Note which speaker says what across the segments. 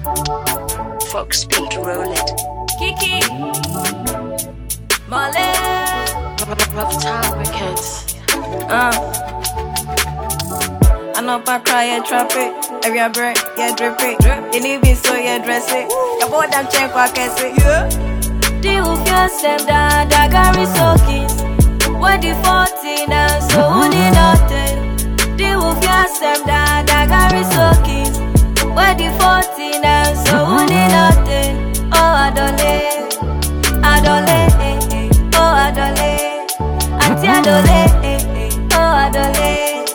Speaker 1: Fox Speed, roll it.
Speaker 2: Kiki, Molly,
Speaker 1: Rough Town Records.
Speaker 2: I know I cry, yeah, trap it. Every break, yeah, drip it. You need me, so yeah, dress it. Your boy, damn check, what can say? Yeah. The Ufia said that I got resources. What the 14 and so only nothing. The Ufia said that I got resources. What the 14 and so only nothing. Oh, I don't live. Oh, I don't live. Auntie, I don't live. Oh, I don't live.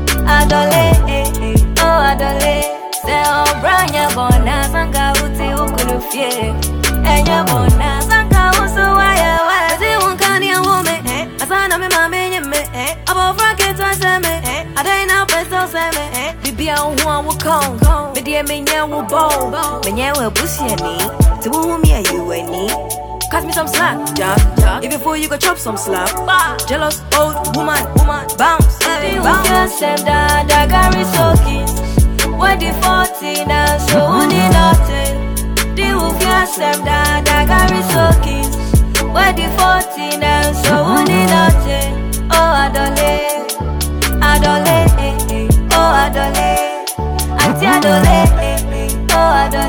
Speaker 2: Oh, I don't live. Say, oh, Brian, Bona, Sanga, Uti, Ukulufie. And your Bona, Sanga, Uso, why, they won't can you woman, I saw me, mammy, me, about Frankie, twice, I don't know, but so say me, be a one will come, me, dear, me, will bow, me, will push your knee, to whom you and me. Cut me some slack, yeah. If you fool, you go chop some slap. Jealous old woman, bounce, bounce. Yourself that I got resources. What the 14 and so only nothing. The wolf yourself that I got resources. What the 14 and so only nothing. Oh, I don't live. Oh, I don't live. Auntie, I don't live. Oh, I don't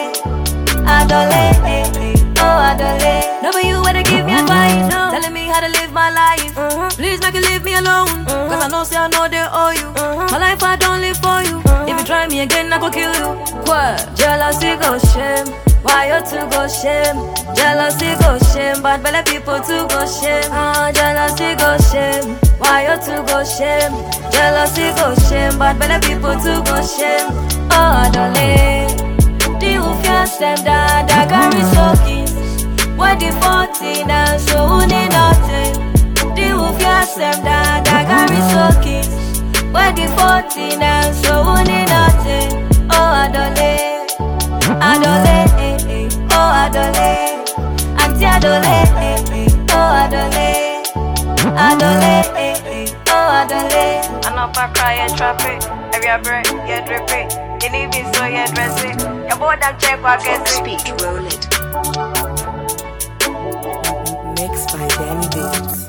Speaker 2: live. Oh, I don't live. No, but you wanna give me advice, telling me how to live my life. Please make you leave me alone, cause I know, say I know they owe you. My life I don't live for you. If you try me again, I go kill you. What? Jealousy go shame. Why you two go shame? Jealousy go shame. Bad belly people too go shame. Jealousy go shame. Why you two go shame? Jealousy go shame. Bad belly people too go shame. Oh, I don't live. The Ufia said that I got resources. What the 14 and so only nothing. The Ufia said that I got resources. What the 14 and so only nothing. Oh, I don't live. Oh, I don't live. Auntie, I don't live. Oh, I don't live. Oh, I don't live. I know if I cry, yeah, trap it. Every break, yeah, drip it. You need me, so yeah, dress it. Your boy, damn check, what can
Speaker 1: Fox
Speaker 2: say?
Speaker 1: Speed, roll it.
Speaker 3: Mixed by Danny Beats.